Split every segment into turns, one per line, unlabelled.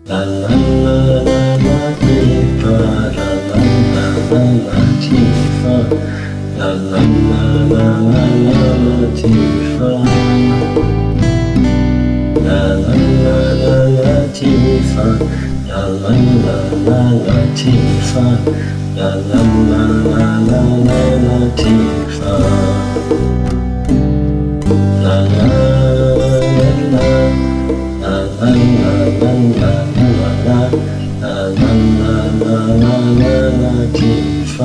La la la la Latifa, la la la la Latifa, la la la la la Latifa, la la la la Latifa, la la la la Latifa, la la la la la Latifa, la la la la. La la la la la la la la la la la Latifa.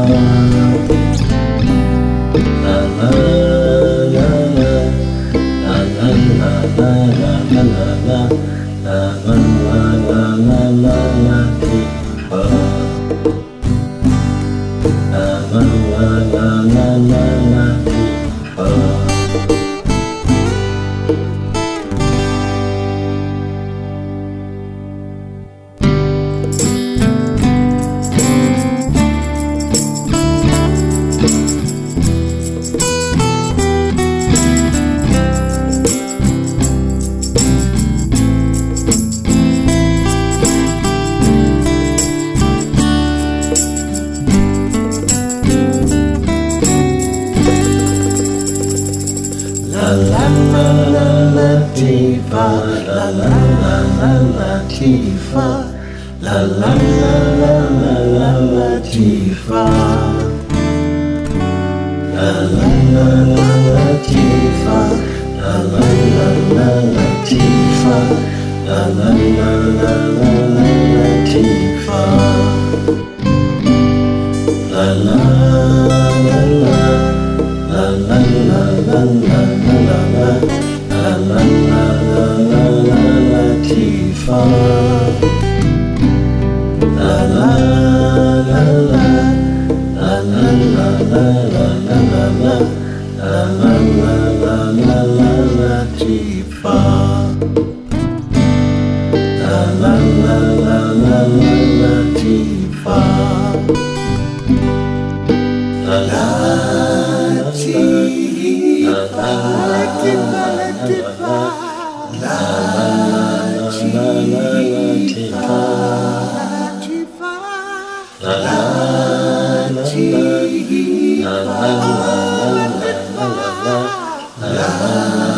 La la la la la la la la la la la la la la la Latifa. La la la la la la Latifa. La la la la Latifa, la la la la Latifa, la la la la la Latifa, la la la la Latifa, la la la la Latifa, la la la la la Latifa, la la la la. La la la la la la la la la la la la Latifa. La la la la la la la la la la la la la la la Latifa. La la la la la la Latifa. La la la